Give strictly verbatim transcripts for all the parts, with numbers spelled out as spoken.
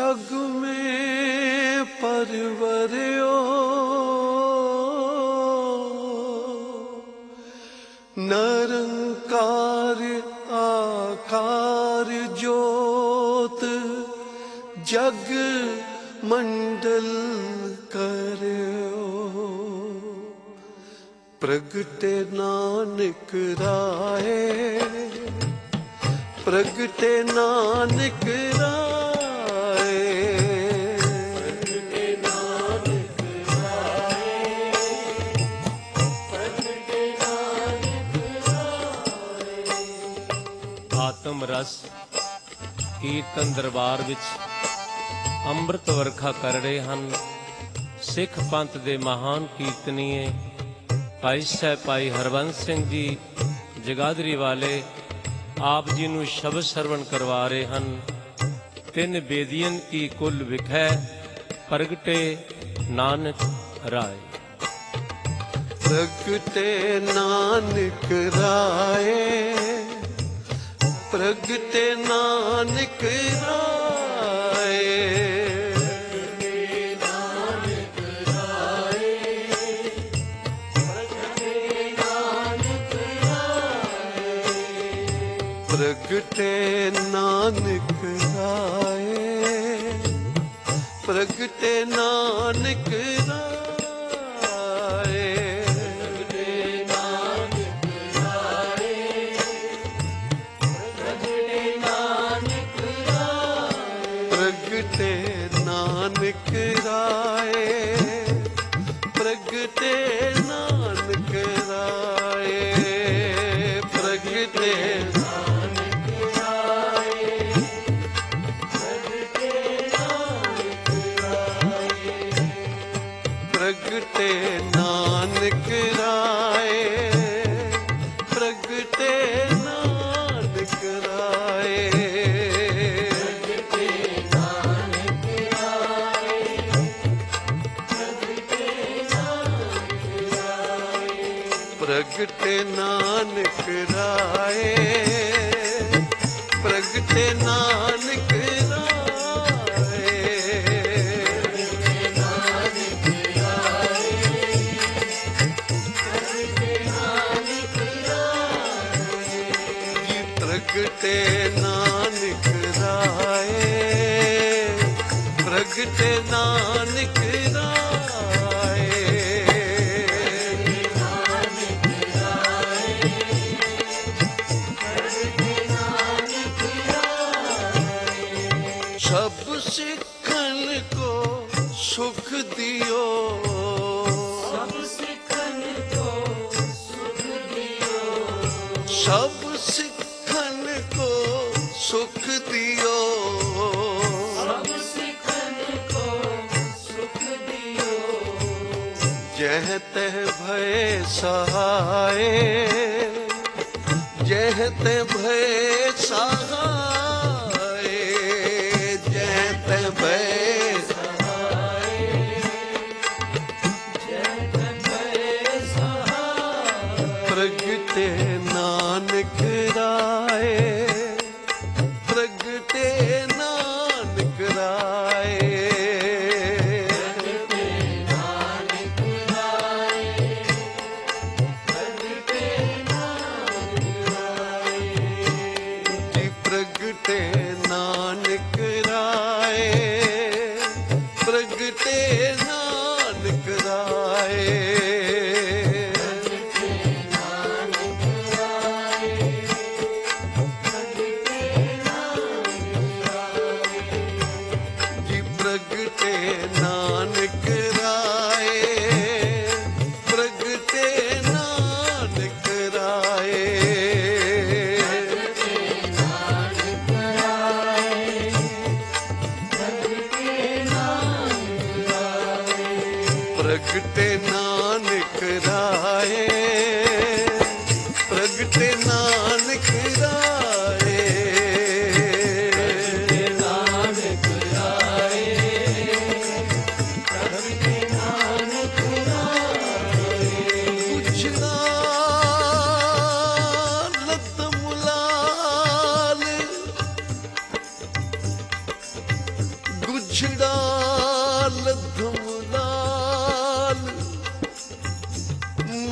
जग में परवरियो निरंकार आकार ज्योत जग मंडल करियो प्रगटे नानक राय प्रगटे नानक राय प्रगटे नानक राय प्रगटे नानक राय। आत्म रस ਕੀਰਤਨ ਦਰਬਾਰ ਵਿੱਚ ਅੰਮ੍ਰਿਤ ਵਰਖਾ ਕਰ ਰਹੇ ਹਨ ਸਿੱਖ ਪੰਥ ਦੇ ਮਹਾਨ ਕੀਰਤਨੀਏ ਭਾਈ ਸਾਹਿਬ ਭਾਈ ਹਰਬੰਸ ਸਿੰਘ ਜੀ ਜਗਾਦਰੀ ਵਾਲੇ ਆਪ ਜੀ ਨੂੰ ਸ਼ਬਦ ਸਰਵਣ ਕਰਵਾ ਰਹੇ ਹਨ। ਤਿੰਨ ਬੇਦੀਆਂ ਕੀ ਕੁਲ ਵਿਖੈ ਪ੍ਰਗਟੇ ਨਾਨਕ ਰਾਏ। प्रगटे नानक राय प्रगटे नानक राय प्रगटे नानक राय प्रगटे नानक राय प्रगटे नानक राय प्रगटे नानक राय प्रगटे प्रगटे नानक राय प्रगटे नानक राय प्रगटे नानक राय प्रगटे नानक प्रगटे नानक राय प्रगटे नानक राय सब सिखन को सुख दियो सब सिखन को सुख दियो सब सिखन को सुख दियो सब सिखन को सुख दियो जह तह भय सहाय जह तह भय सहाय जह तह भय सहाय जह तह भय सहाय प्रगटे नानक राय प्रगटे नानक राय प्रगटे नानक राय प्रगटे नानक राय जी प्रगटे नानक राय प्रगटे नानक राय प्रगटे नानक राय प्रगटे नानक राय प्रगटे नानक राय प्रगटे नानक राय नानक राय प्रगटे नानक राय गुजरा लत मुलाल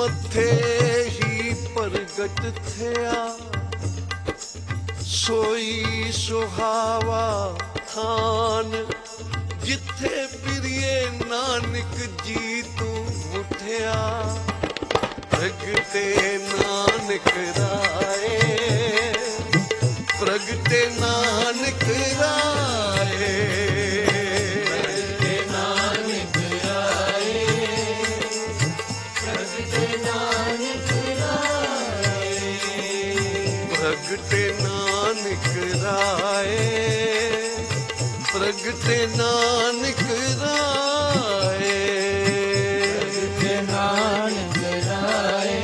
मथे ही प्रगट थिया सोई सुहावा थान जिथे प्रिये नानक जी तू उठिया प्रगटे नानक राए प्रगटे नानक राए प्रगटे नानक राए प्रगटे नानक राए प्रगटे नानक राए प्रगटे नानक राए प्रगटे नानक राए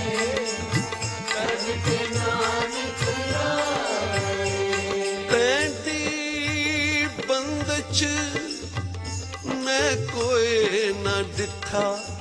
प्रगटे नानक राए तैंती बंद च मैं कोई न डिठा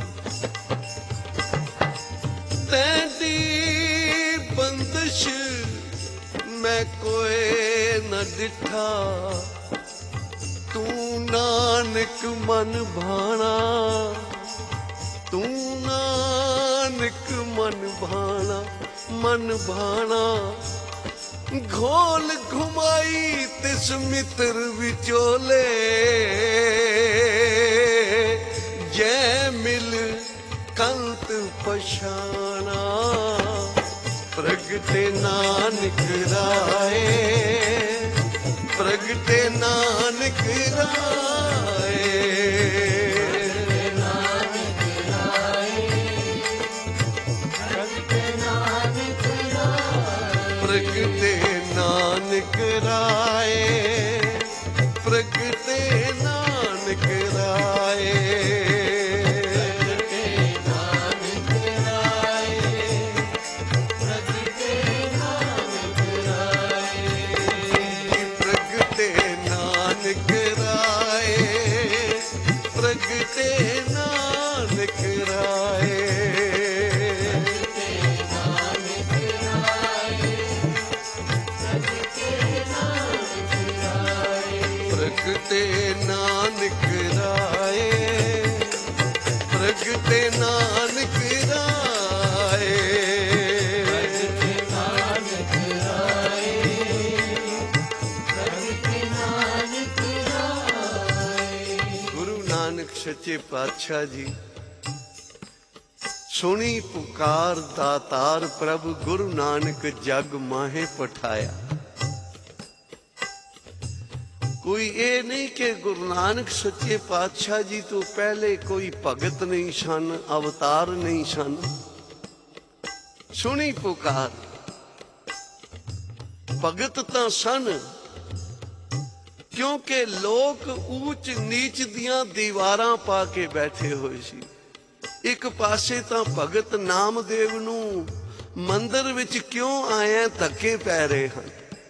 तैंती बंदिश मैं कोई न डिठा तू नानक मन भाना तू नानक मन भाना मन भाना घोल घुमाई तिस मित्र विचोले जय मिल कंत पछाना प्रगटे नानक राए प्रगटे नानक राए नानक राए प्रगटे नानक राए प्रगटे नानक राए प्रगटे नानक राए प्रगटे नानक राए प्रगटे नानक राए प्रगटे नानक राए सच्चे पातशाह जी सुनी पुकार दातार प्रभु गुरु नानक जग माहे पठाया कोई ये नहीं कि गुरु नानक सच्चे पातशाह जी तो पहले कोई भगत नहीं सन अवतार नहीं सन सुनी पुकार भगत तां सन क्योंकि लोग ऊंच नीच दियां दीवारां पा के बैठे हुए सी एक पासे तां भगत नामदेव नूं मंदिर विच क्यों आए धक्के पै रहे हैं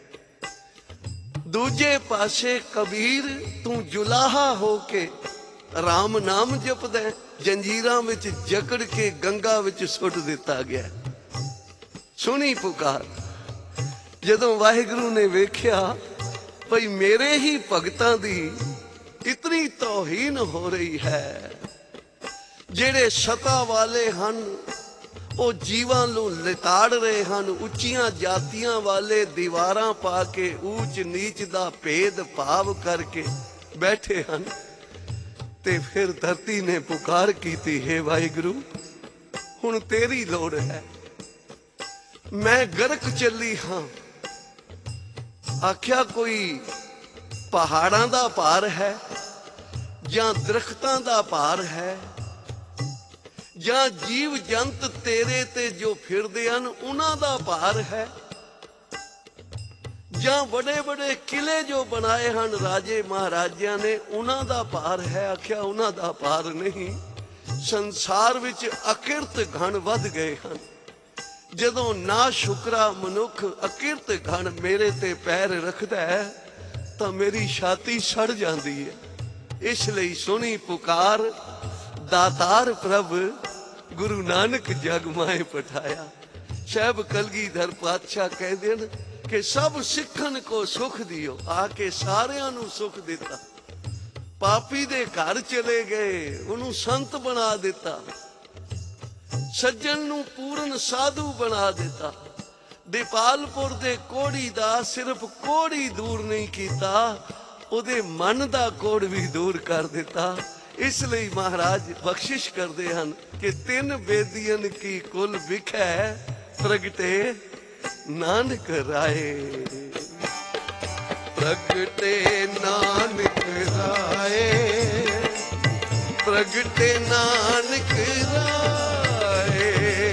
दूजे पासे कबीर तू जुलाहा हो के राम नाम जपदा जंजीरां विच जकड़ के गंगा विच सुट दिता गया सुनी पुकार जदों वाहिगुरू ने वेख्या भाई मेरे ही भगतां दी इतनी तौहीन हो रही है जेड़े सता वाले हन ओ जीवां नूं लिताड़ रहे हन उच्चियां जातियां वाले दीवारां पा के ऊंच नीच दा भेद भाव करके बैठे हन ते फिर धरती ने पुकार कीती हे वाहिगुरू हुण तेरी लोड़ है मैं गरक चली हां आख्या कोई पहाड़ां दा भार है जां दरख्तां दा भार है जां जीव जंत तेरे ते जो फिरदे हन उन्हां दा भार है जां बड़े बड़े किले जो बनाए हन राजे महाराजियां ने उन्हां दा भार है आख्या उन्हां दा भार नहीं संसार विच अकिरत घण वध गए हन जदों ना शुकरा मनुख अकिरत घण मेरे ते पैर रखदा है तां मेरी छाती सड़ जाती है इसलिए सुनी पुकार दातार प्रभ गुरु नानक जग माए पठाया साहब कलगीधर पातशाह कहते हैं कि सब सिखन को सुख दियो आके सारियां नू सुख दिता पापी दे घर चले गए उन्होंने संत बना दिता ਸੱਜਣ ਨੂੰ ਪੂਰਨ ਸਾਧੂ ਬਣਾ ਦਿੱਤਾ। ਦੀਪਾਲਪੁਰ ਦੇ ਕੋੜੀ ਦਾ ਸਿਰਫ ਕੋੜੀ ਦੂਰ ਨਹੀਂ ਕੀਤਾ, ਉਹਦੇ ਮਨ ਦਾ ਕੋੜ ਵੀ ਦੂਰ ਕਰ ਦਿੱਤਾ। ਇਸ ਲਈ ਮਹਾਰਾਜ ਬਖਸ਼ਿਸ਼ ਕਰਦੇ ਹਨ ਕਿ ਤਿੰਨ ਬੇਦੀਆਂ ਕੀ ਕੁਲ ਵਿਖੈ ਪ੍ਰਗਟੇ ਨਾਨਕ ਰਾਏ। ਪ੍ਰਗਟੇ ਨਾਨਕ ਰਾਏ, ਪ੍ਰਗਟੇ ਨਾਨਕ ਰਾਏ,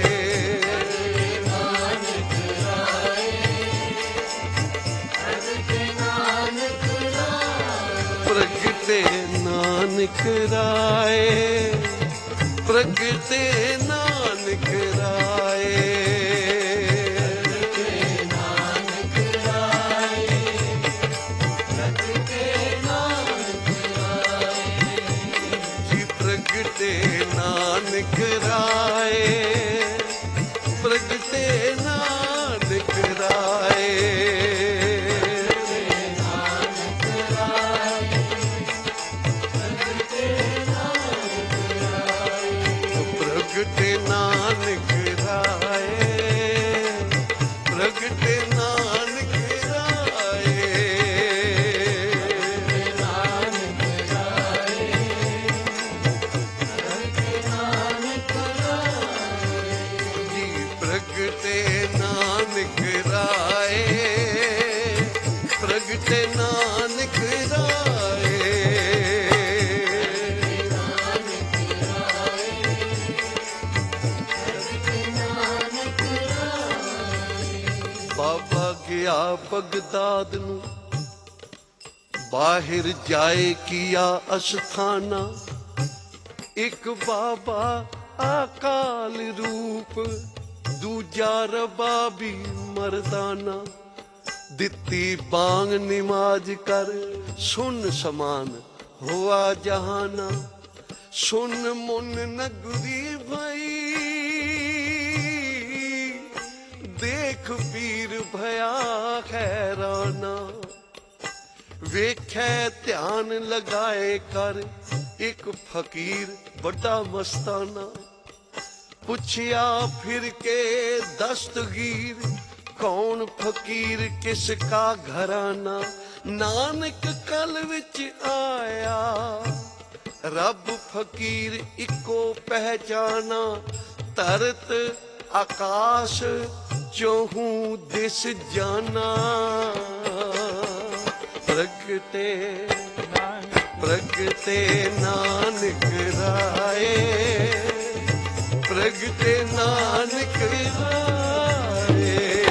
ਪ੍ਰਗਟੇ ਨਾਨਕ ਰਾਏ, ਪ੍ਰਗਟੇ ਨਾਨਕ ਰਾਏ। ਪ੍ਰਗਟੇ ਨਾਨਕ ਰਾਏ, ਪ੍ਰਗਟੇ ਨਾਨਕ ਰਾਏ, ਪ੍ਰਗਟੇ ਨਾਨਕ ਰਾਏ, ਪ੍ਰਗਟੇ ਨਾਨਕ ਰਾਏ। ਪ੍ਰਗਟੇ ਨਾਨਕ ਰਾਏ, ਪ੍ਰਗਟੇ ਨਾਨਕ ਰਾਏ। ਬਾਬਾ ਗਿਆ ਬਗਦਾਦ ਨੂੰ, ਬਾਹਿਰ ਜਾਏ ਕੀਆ ਅਸਥਾਨਾ। ਇੱਕ ਬਾਬਾ ਅਕਾਲ ਰੂਪ, ਦੂਜਾ ਰਬਾਬੀ ਮਰਦਾਨਾ। ਦਿੱਤੀ ਬਾਂਗ ਨਿਮਾਜ਼ ਕਰ, ਸੁਨ ਸਮਾਨ ਹੋਆ ਜਹਾਨਾ। ਸੁਨ ਮੁਨ ਨਗਰੀ ਭਈ, ਦੇਖ ਪੀਰ ਭਇਆ ਖੈਰਾਨਾ। ਵੇਖੈ ਧਿਆਨ ਲਗਾਏ ਕਰ, ਇੱਕ ਫਕੀਰ ਵੱਡਾ ਮਸਤਾਨਾ। ਪੁੱਛਿਆ ਫਿਰ ਕੇ ਦਸਤਗੀਰ, ਕੌਣ ਫਕੀਰ ਕਿਸ ਕਾ ਘਰਾਨਾ। ਨਾਨਕ ਕਲ ਵਿੱਚ ਆਇਆ, ਰੱਬ ਫਕੀਰ ਇੱਕੋ ਪਹਿਚਾਨਾ। ਧਰਤ ਆਕਾਸ਼ ਚੋਹੂ ਦਿਸ ਜਾਨਾ। ਪ੍ਰਗਟੇ ਪ੍ਰਗਟੇ ਨਾਨਕ ਰਾਏ, ਪ੍ਰਗਟੇ ਨਾਨਕ ਰਾਏ,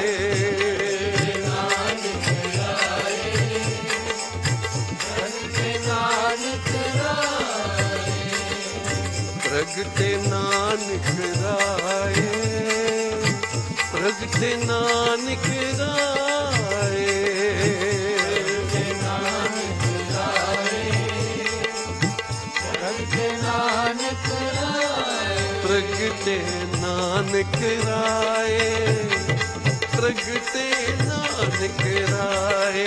ਨਾਨਕ ਰਾਏ, ਪ੍ਰਗਟੇ ਨਾਨਕ ਰਾਏ, ਪ੍ਰਗਟੇ ਨਾਨਕ ਰਾਏ, ਪ੍ਰਗਟੇ ਨਾਨਕ ਰਾਏ। ਪ੍ਰਗਟੇ ਨਾਨਕ ਰਾਏ, ਪ੍ਰਗਟੇ ਨਾਨਕ ਰਾਏ,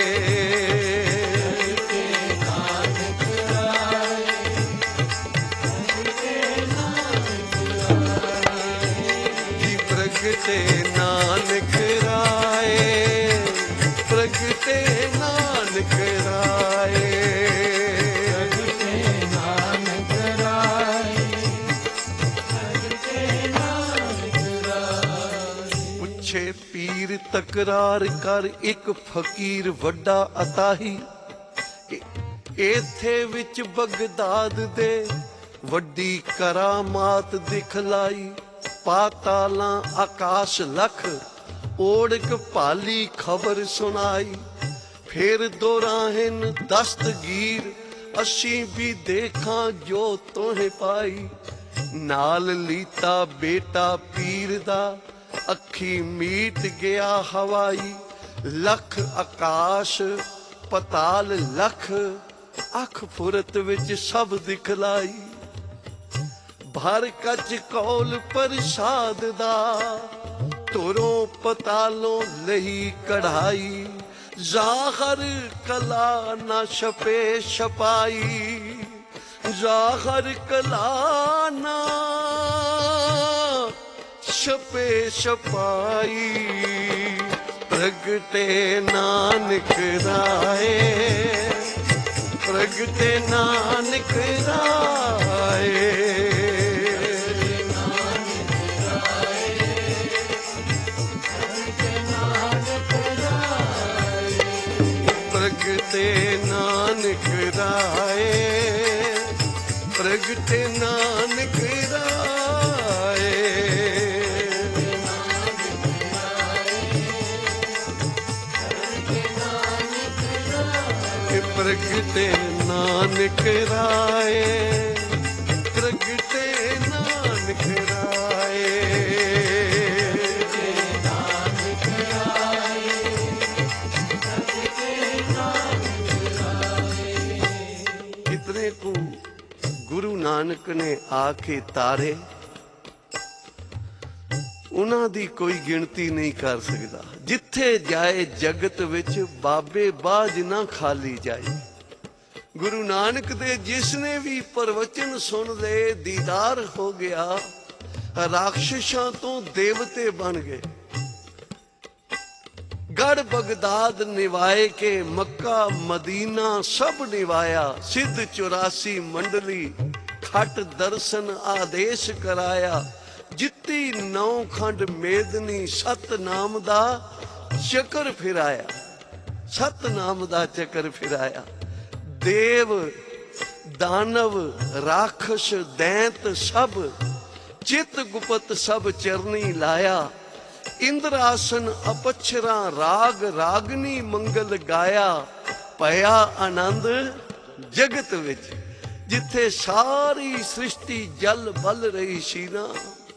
ਪ੍ਰਗਟੇ ਨਾਨਕ ਰਾਏ, ਪ੍ਰਗਟੇ ਨਾਨਕ ਰਾਏ। ਪੁੱਛੇ ਪੀਰ ਤਕਰਾਰ ਕਰ, ਇੱਕ ਫਕੀਰ ਵੱਡਾ ਅਤਾਹੀ। ਇੱਥੇ ਵਿੱਚ ਬਗਦਾਦ ਦੇ ਵੱਡੀ ਕਰਾਮਾਤ ਦਿਖਲਾਈ। ਪਾਤਾਲਾਂ ਆਕਾਸ਼ ਲਖ, ਓੜਕ ਭਾਲੀ ਖਬਰ ਸੁਣਾਈ। ਫਿਰ ਦੋਰਾਹਿਨ ਦਸਤਗੀਰ, ਅਸੀਂ ਵੀ ਦੇਖਾਂ ਜੋ ਤੋਹੇ ਪਾਈ। ਨਾਲ ਲੀਤਾ ਬੇਟਾ ਪੀਰ ਦਾ, ਅੱਖੀ ਮੀਟ ਗਿਆ ਹਵਾਈ। ਲਖ ਆਕਾਸ਼ ਪਤਾਲ ਲਖ, ਅੱਖ ਫੁਰਤ ਵਿੱਚ ਸਭ ਦਿਖਲਾਈ। ਭਰ ਕੱਚ ਕੌਲ ਪ੍ਰਸਾਦ ਦਾ, ਤੁਰੋਂ ਪਤਾਲੋਂ ਲਈ ਕਢਾਈ। ਜ਼ਾਹਰ ਕਲਾ ਨਾ ਛਪੇ ਛਪਾਈ, ਜ਼ਾਹਰ ਕਲਾ ਨਾ छपे छपाई प्रगटे नानक राय प्रगटे नानक राय प्रगटे नानक राय प्रगटे नानक राय प्रगटे नानक राय प्रगटे नानक राय इतने को गुरु नानक ने आके तारे उन्हां दी कोई गिनती नहीं कर सकता। जिथे जाए जगत विच बाबे बाज ना खाली जाए। गुरु नानक दे जिसने भी प्रवचन सुन ले दीदार हो गया, राक्षसां तो देवते बन गए। गढ़ बगदाद निवाए के मक्का मदीना सब निवाया। सिद्ध चौरासी मंडली खट दर्शन आदेश कराया। जित्ती नौ खंड मेदनी सतनाम दा चक्कर फिराया। सतनाम दा चक्कर फिराया। देव दानव राक्षस दैंत सब चित गुपत सब चरनी लाया। इंद्रासन अपक्षरा राग रागनी मंगल गाया। पया आनंद जगत विच जिथे सारी सृष्टि जल बल रही सी ना,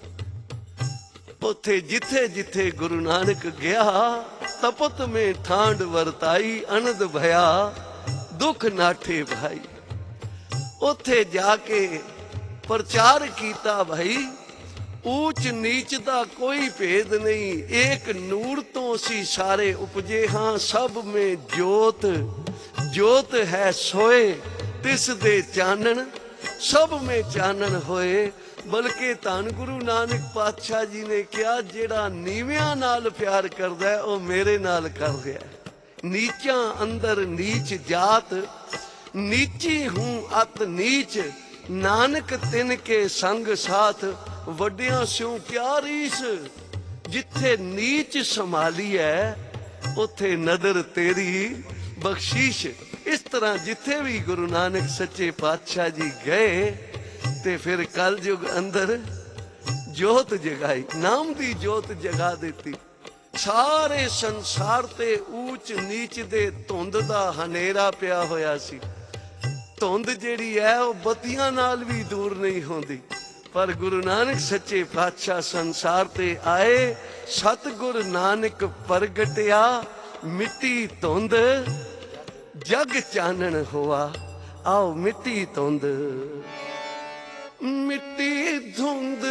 उथे जिथे जिथे गुरु नानक गया तपत में ठांड वरताई। आनंद भया दुख नाठे भाई। उथे जाके प्रचार कीता भाई। ऊंच नीच दा कोई भेद नहीं। एक नूर तो असी सारे उपजे हाँ। सब में जोत जोत है सोए तिस दे चानन। सब में चानन होए। बल्कि धन गुरु नानक पातशाह जी ने कहा जेड़ा नीवियां नाल प्यार करदा है वह मेरे नाल कर रहा है। नीचा अंदर नीच जात नीची हूं अत नीच। नानक तिन के संग साथ वड्डियां स्यों क्या रीस। जिथे नीच संभाली है उथे नदर तेरी बख्शीश। इस तरह जिथे भी गुरु नानक सच्चे पातशाह जी गए ते फिर कल युग अंदर जोत जगाई। नाम दी जोत जगा देती। सारे संसार ते ऊंच नीच दे धुंद दा हनेरा पिया होया सी। धुंद जिहड़ी है वो बत्तियां नाल भी दूर नहीं होंदी। पर गुरु नानक सच्चे पातशाह संसार ते आए। सतगुर नानक प्रगटिया मिट्टी धुंद जग चानन हुआ। आओ मिट्टी धुंद मिट्टी धुंद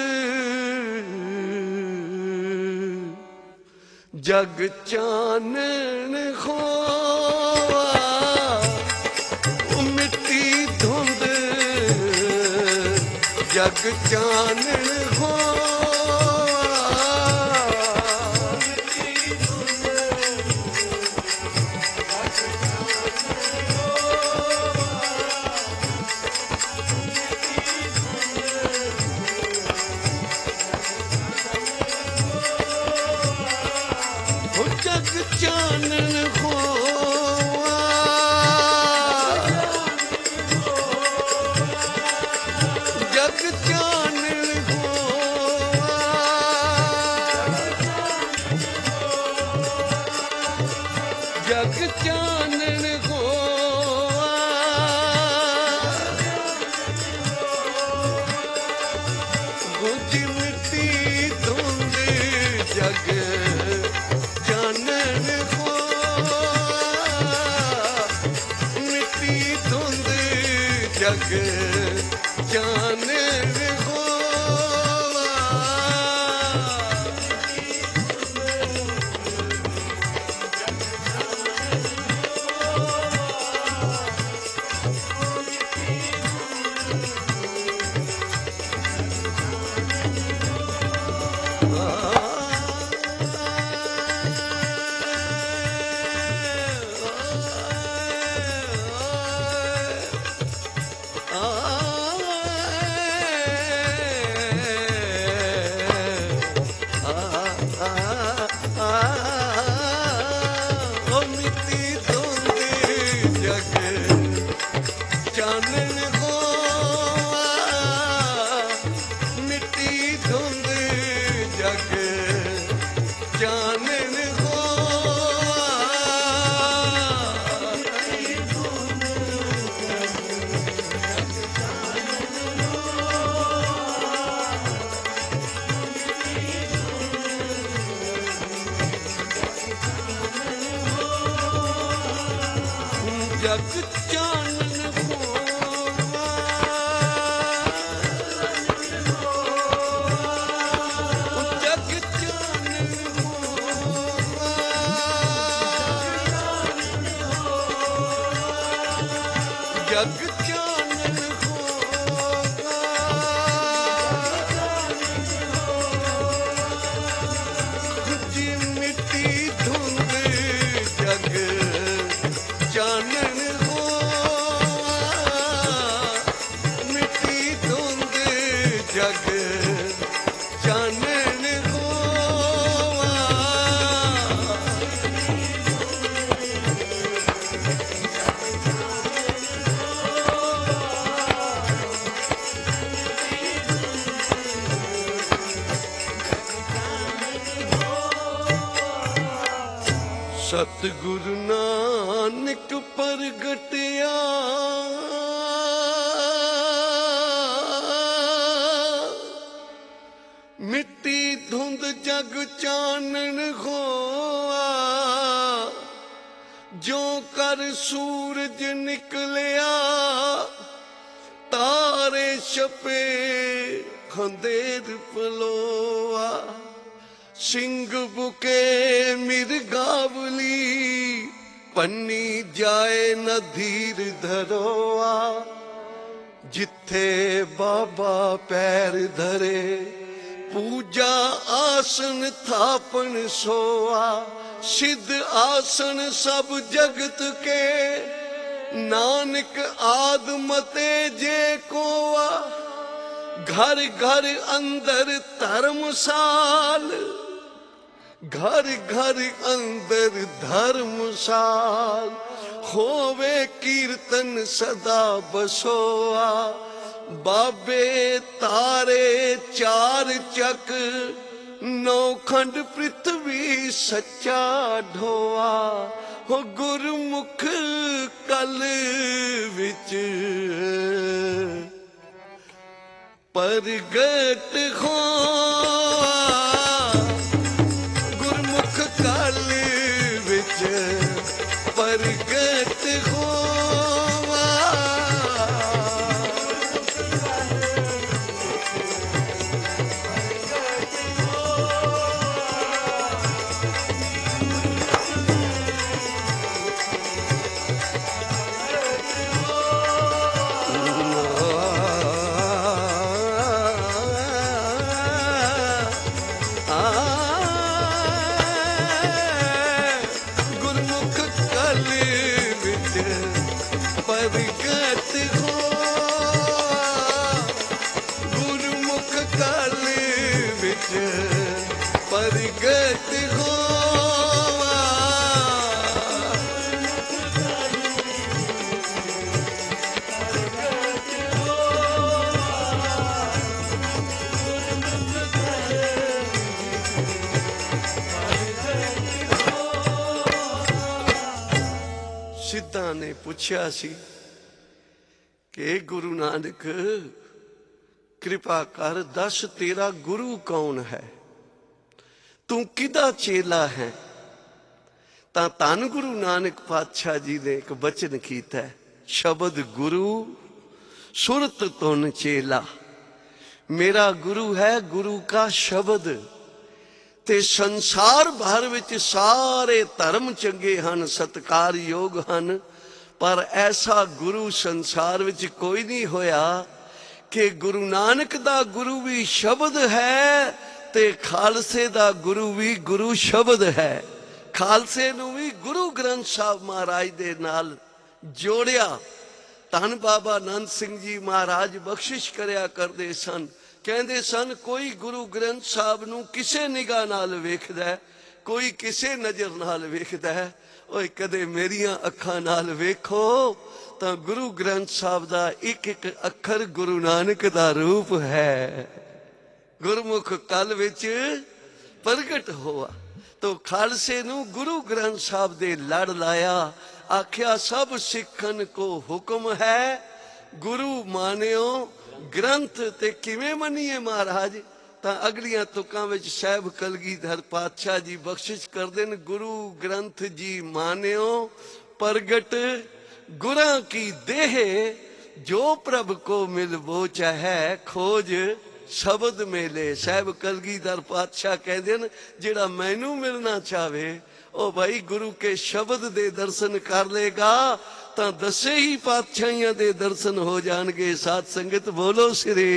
जग चानन होवा। मिट्टी धुंद जग चानन होवा। जग चानन होवा। जग चानन होवा। जग चानन होवा। गुज मिट्टी धुंद जग चानन होवा। मिट्टी धुंद जग चानन होवा। जग चानन होवा, जग चानन होवा, जग चानन होवा, जी मिट्टी धुंध जग चानन होवा, मिट्टी धुंध जग चानन होवा, सतगुरु नानक प्रगटिया मिट्टी धुंध जग चानन होआ, जो कर सूरज निकलिया तारे छपे अंधेर पलोआ, सिंह बुके मिर्गावली पन्नी जाए न धीर धरोआ, जिथे बाबा पैर धरे पूजा आसन थापन सोआ, सिद्ध आसन सब जगत के नानक आद मते जे कोआ, घर घर अंदर धर्मसाल, घर घर अंदर धर्मसाल, होवे कीर्तन सदा बसोआ, बाबे तारे चार चक नौ खंड पृथ्वी सच्चा ढोआ, हो गुरमुख कल विच प्रगट होआ, गुरमुख कल विच प्रगट होआ, गुरमुख कल विच प्रगट होआ, गुरमुख कल विच प्रगट होआ, सिद्धां ने पुछया सी कि गुरु नानक कृपा कर दस तेरा गुरु कौन है, तू किदा चेला है। तां धन गुरु नानक पातशाह जी ने एक बचन कीता है, शब्द गुरु सुरत तुन चेला, मेरा गुरु है गुरु का शब्द। ते संसार भर विच सारे धर्म चंगे हन, सत्कारयोग हन, पर ऐसा गुरु संसार विच कोई नहीं होया कि गुरु नानक दा गुरु भी शब्द है ते खालसे दा गुरु भी गुरु शब्द है। खालसे नूं भी गुरु ग्रंथ साहब महाराज दे नाल जोड़िया। धन बाबा आनंद सिंह जी महाराज बख्शिश करया करदे सन, कहंदे सन कोई गुरु ग्रंथ साहब नूं किसे निगाह नाल वेखदा है, कोई किसे नजर नाल वेखदा है। ओए कदे मेरियां अखां नाल वेखो तां गुरु ग्रंथ साहब दा एक एक अखर गुरु नानक दा रूप है। गुरमुख कल विच प्रगट होआ तो खालसे नूं गुरु ग्रंथ साहब दे लड़ लाया, आख्या सब सिखन को हुक्म है गुरु मानियो ग्रंथ। ते किवें मनीए महाराज, तां अगलियां तुकां विच साहिब कलगीधर पातशाह जी बख्शिश करदे न, गुरु ग्रंथ जी मानियो प्रगट गुरां की देह जो प्रभ को मिल वो चाहे खोज शब्द मेले। साहब कलगीधर पातशाह कहते हैं जेड़ा मैनू मिलना चाहे ओ भाई गुरु के शब्द दे दर्शन कर लेगा तो दसे ही पातशाहियां दे दर्शन हो जाएंगे। साध संगत बोलो श्री।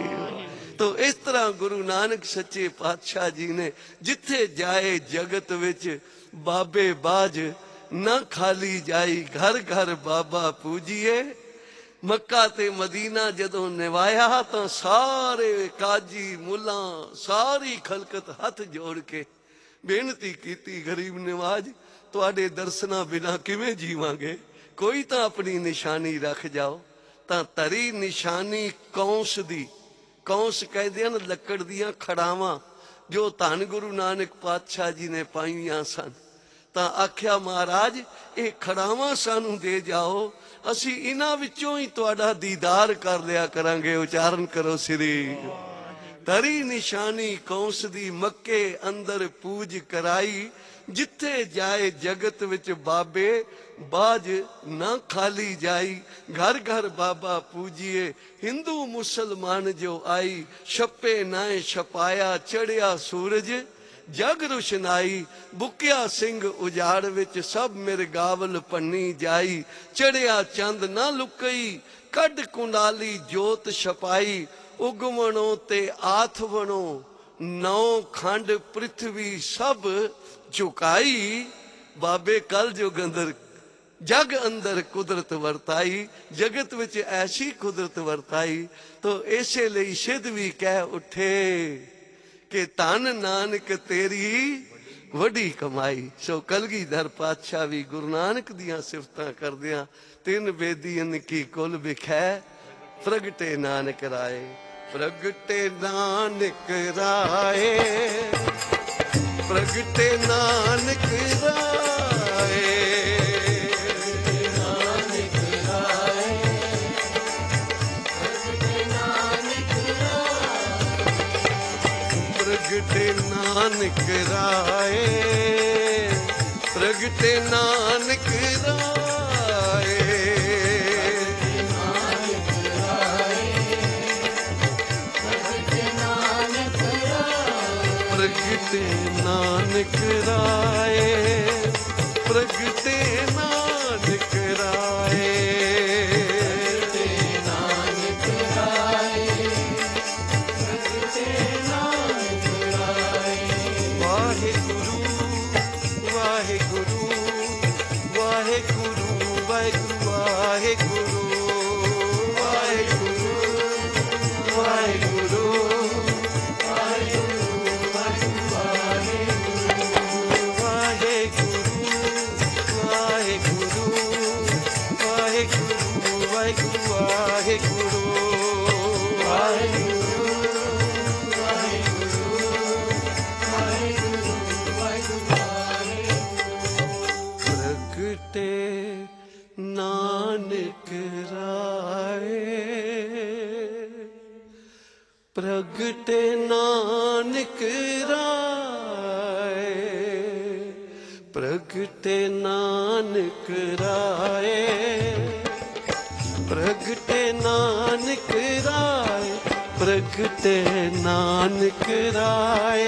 तो इस तरह गुरु नानक सच्चे पातशाह जी ने जिथे जाए जगत विच बाबे बाज ना खाली जाई, घर घर बाबा पूजिए। मक्का ते मदीना जदों निवाया तो सारे काजी मुला सारी खलकत हथ जोड़ के बेनती कीती, गरीब नवाज तुहाडे दर्शना बिना किवें जीवांगे, कोई तो अपनी निशानी रख जाओ। तां तरी निशानी कौंस दी, कौंस कहते हैं लकड़ दियां खड़ावां जो धन गुरु नानक पातशाह जी ने पाईयां सन। तां आख्या महाराज ये खड़ावां सानू दे जाओ, असी इन्हां विचों ही तुहाडा दीदार कर लिया करांगे। उचारण करो श्री। तरी निशानी कौंस दी मक्के अंदर पूज कराई, जिथे जाए जगत विच बाबे बाज ना खाली जाई, घर घर बाबा पूजिए। हिंदू मुसलमान जो आई, छप्पे नाए छपाया चढ़िया सूरज जग रुशनाई। बुकिया सिंह उजाड़ विच सब मिरगावल पन्नी जाई, चढ़िया चंद ना लुकई कड कुंडाली जोत छपाई। उगवणों ते आथवणों नौ खंड पृथ्वी सब झुकाई। बाबे कल जो गंदर जग अंदर कुदरत वरताई, जगत विच ऐसी कुदरत वरताई। तो इसे लिए सिद्ध भी कह उठे कि धन नानक तेरी वड्डी कमाई। सो कलगीधर पातशाह भी गुरु नानक दियां सिफतां करदियां तिन बेदियन की कुल बिखै प्रगटे नानक राय। प्रगटे नानक राय, प्रगटे नानक राय, नानक राय, प्रगटे नानक राय, प्रगटे नानक राय, प्रगटे नानक राय। प्रगटे नानक राय, प्रगटे नानक राय, नानक राय, प्रगटे नानक राय। वाहे गुरु वाहे गुरु वाहे गुरु वाहे गुरु वाहे गुरु वाहे गुरु वाहे प्रगटे नानक राय, प्रगटे नानक राय, प्रगटे नानक राय, प्रगटे नानक राय,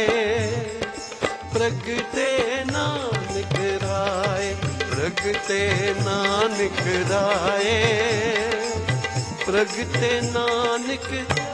प्रगटे नानक राय, प्रगटे नानक राय, प्रगटे नानक